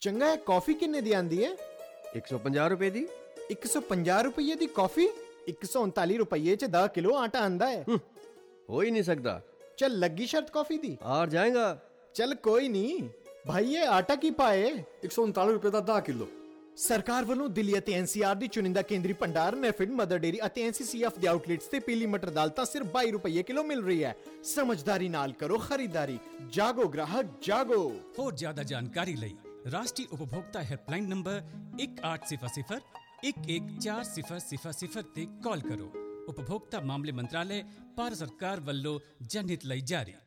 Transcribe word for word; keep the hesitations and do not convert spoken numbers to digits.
ਚੰਗਾ ਹੈ। ਕੌਫੀ ਕਿੰਨੇ ਦੀ ਆਂਦੀ ਹੈ? ਇੱਕ ਸੌ ਪੰਜਾਹ ਰੁਪਏ ਦੀ। ਇੱਕ ਸੌ ਪੰਜਾਹ ਰੁਪਏ ਦੀ ਕੌਫੀ? ਇੱਕ ਸੌ ਉਨਤਾਲੀ ਰੁਪਏ ਚ दस किलो आटा आंदा है। हो ही नहीं सकता। चल लगी शर्त कॉफी दी? हार जाएगा। चल कोई नहीं भाई, ये आटा की पाए एक सौ उनताली रुपए का दस किलो। सरकार ਵੱਲੋਂ ਦਿੱਲੀ ਅਤੇ ਐਨਸੀਆਰ ਦੀ ਚੁਣਿੰਦਾ ਕੇਂਦਰੀ ਭੰਡਾਰ ਨੈਫਿਡ ਮਦਰ ਡੇਰੀ ਅਤੇ ਐਨਸੀਸੀਐਫ ਦੇ ਆਊਟਲੈਟਸ ਤੇ ਪੀਲੀ ਮਟਰ ਦਾਲ ਤਾਂ ਸਿਰਫ बाईस ਰੁਪਏ ਕਿਲੋ ਮਿਲ ਰਹੀ ਹੈ। ਸਮਝਦਾਰੀ ਨਾਲ ਕਰੋ ਖਰੀਦਾਰੀ। ਜਾਗੋ ਗ੍ਰਾਹਕ ਜਾਗੋ। ਹੋਰ ਜ਼ਿਆਦਾ ਜਾਣਕਾਰੀ ਲਈ ਰਾਸ਼ਟਰੀ ਉਪਭੋਗਤਾ ਹੈਲਪਲਾਈਨ ਨੰਬਰ एक आठ शून्य शून्य एक एक चार शून्य शून्य शून्य ਤੇ ਕਾਲ ਕਰੋ। ਉਪਭੋਗਤਾ ਮਾਮਲੇ ਮੰਤਰਾਲੇ ਭਾਰਤ ਸਰਕਾਰ ਵੱਲੋਂ ਜਨਹਿਤ ਲਈ ਜਾਰੀ।